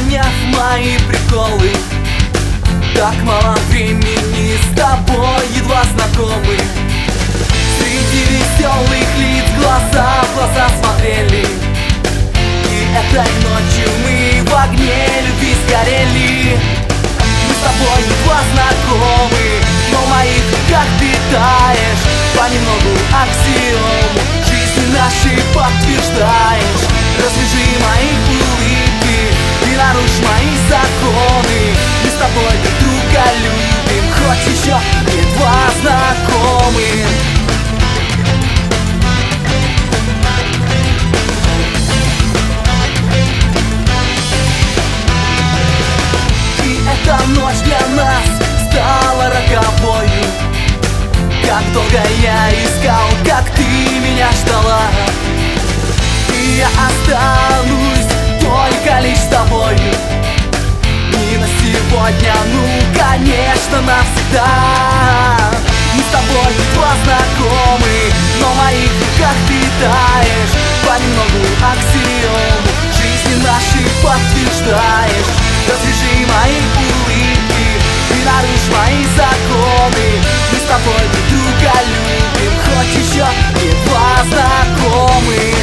поняв мои приколы. Так мало времени с тобой едва знакомы. Среди веселых лиц глаза в глаза смотрели, и этой ночью мы в огне любви сгорели. Мы с тобой едва знакомы, но в моих руках ты таешь. Понемногу аксиому жизни нашей подтверждаешь. Развяжи мои улыбки и нарушь мои законы. Мы с тобой друг друга любим, хоть еще едва знакомы. Эта ночь для нас стала роковою. Как долго я искал, как ты меня ждала. И я останусь только лишь с тобою. Не на сегодня, ну конечно навсегда. Мы с тобой едва знакомы, но в моих руках ты таешь. Понемногу аксиому жизни нашей подтверждаешь. Развяжи мои улыбки и нарушь мои законы. Мы с тобой друг друга любим, хоть еще едва знакомы.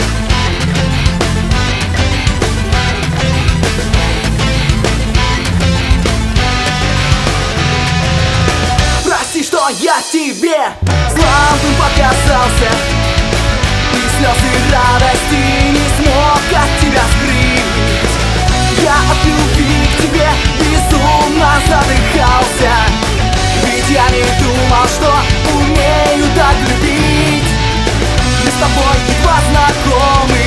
Прости, что я тебе слабым показался, и слезы радости не смог от тебя скрыть. Я от любви к тебе безумно задыхался, ведь я не думал, что умею так любить. Мы с тобой едва знакомы,